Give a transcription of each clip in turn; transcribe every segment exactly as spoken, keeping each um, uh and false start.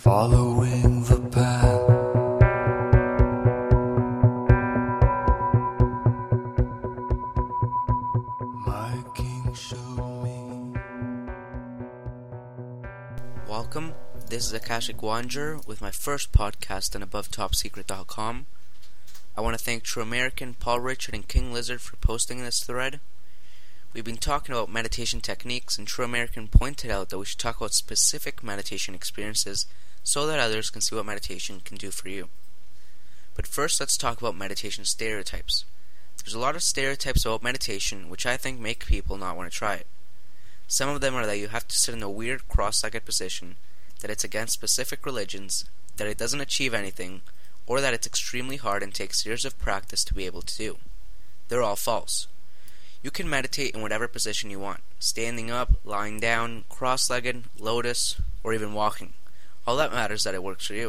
Following the path, my king showed me. Welcome, this is Akashic Wanderer with my first podcast on above top secret dot com. I want to thank True American, Paul Richard, and King Lizard for posting this thread. We've been talking about meditation techniques, and True American pointed out that we should talk about specific meditation experiences so that others can see what meditation can do for you. But first, let's talk about meditation stereotypes. There's a lot of stereotypes about meditation which I think make people not want to try it. Some of them are that you have to sit in a weird cross-legged position, that it's against specific religions, that it doesn't achieve anything, or that it's extremely hard and takes years of practice to be able to do. They're all false. You can meditate in whatever position you want, standing up, lying down, cross-legged, lotus, or even walking. All that matters is that it works for you.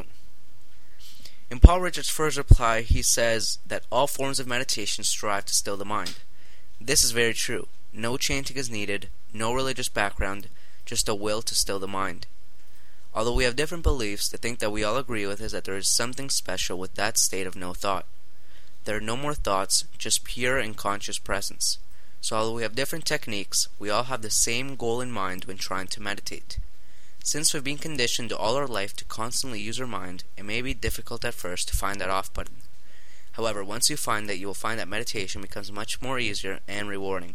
In Paul Richard's first reply, he says that all forms of meditation strive to still the mind. This is very true. No chanting is needed, no religious background, just a will to still the mind. Although we have different beliefs, the thing that we all agree with is that there is something special with that state of no thought. There are no more thoughts, just pure and conscious presence. So although we have different techniques, we all have the same goal in mind when trying to meditate. Since we've been conditioned all our life to constantly use our mind, it may be difficult at first to find that off button. However, once you find that, you will find that meditation becomes much more easier and rewarding.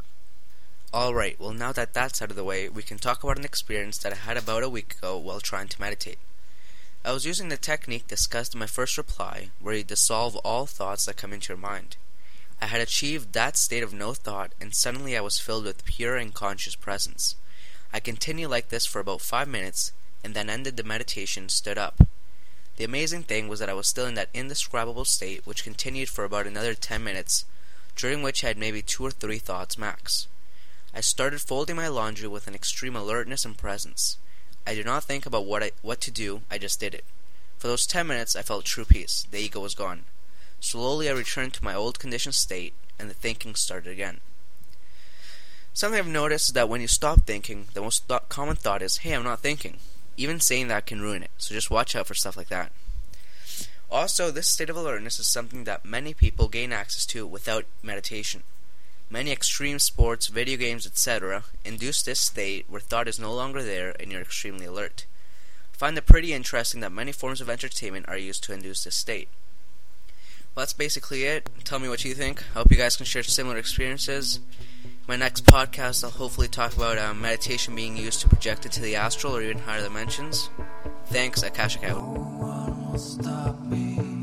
Alright, well now that that's out of the way, we can talk about an experience that I had about a week ago while trying to meditate. I was using the technique discussed in my first reply, where you dissolve all thoughts that come into your mind. I had achieved that state of no thought, and suddenly I was filled with pure and conscious presence. I continued like this for about five minutes, and then ended the meditation, stood up. The amazing thing was that I was still in that indescribable state, which continued for about another ten minutes, during which I had maybe two or three thoughts max. I started folding my laundry with an extreme alertness and presence. I did not think about what I, what to do, I just did it. For those ten minutes I felt true peace, the ego was gone. Slowly I returned to my old conditioned state, and the thinking started again. Something I've noticed is that when you stop thinking, the most th- common thought is, hey, I'm not thinking. Even saying that can ruin it, so just watch out for stuff like that. Also, this state of alertness is something that many people gain access to without meditation. Many extreme sports, video games, et cetera induce this state where thought is no longer there and you're extremely alert. I find it pretty interesting that many forms of entertainment are used to induce this state. Well, that's basically it. Tell me what you think. I hope you guys can share similar experiences. My next podcast, I'll hopefully talk about um, meditation being used to project into the astral or even higher dimensions. Thanks, Akashic out. No one will stop me.